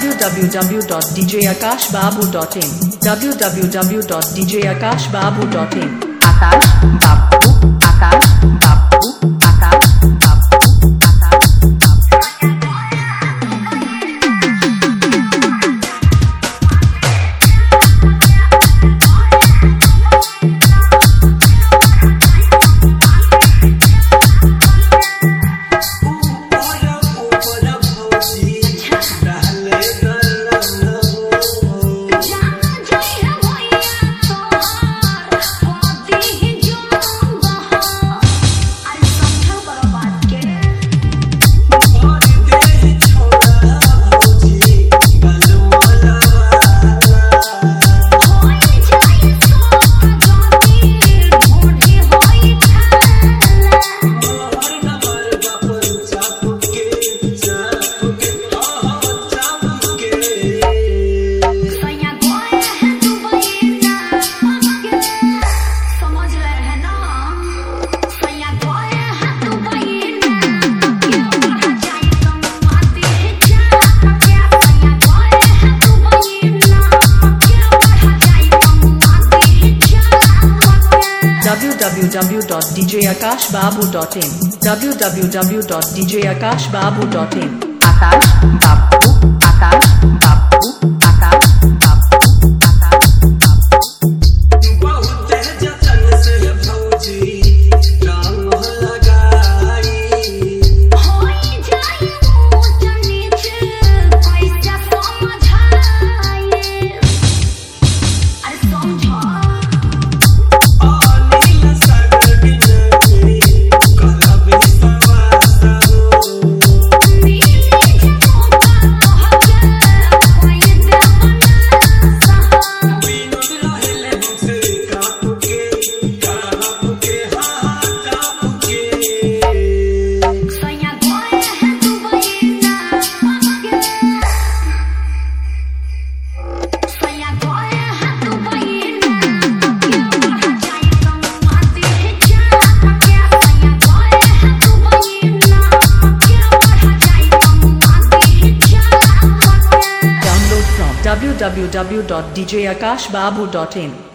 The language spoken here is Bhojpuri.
www.djakashbabu.in www.djakashbabu.in Akash Babu, Akash Babu, Akash Babu, Akash www.djakashbabu.in www.djakashbabu.in Akash Babu, Akash Babu, Akash Babu, Akash Babu बहुत जतन से भौजी राम लगाई होई जाई ऊंच नीच कैसे समझाए अरे समझो अनिल सागर बिनती करबे सवासा मिली जमोता कहके कोई देवना सहा बिनु रहले से कापुके हाँ कापुके सैया गोए है दुबई ना पके सैया गोए है दुबई ना पके बढ़ जाए कमाती है जा पके सैया गोए है दुबई ना पके बढ़ जाए कमाती है जा पके Download from www.djakashbabu.in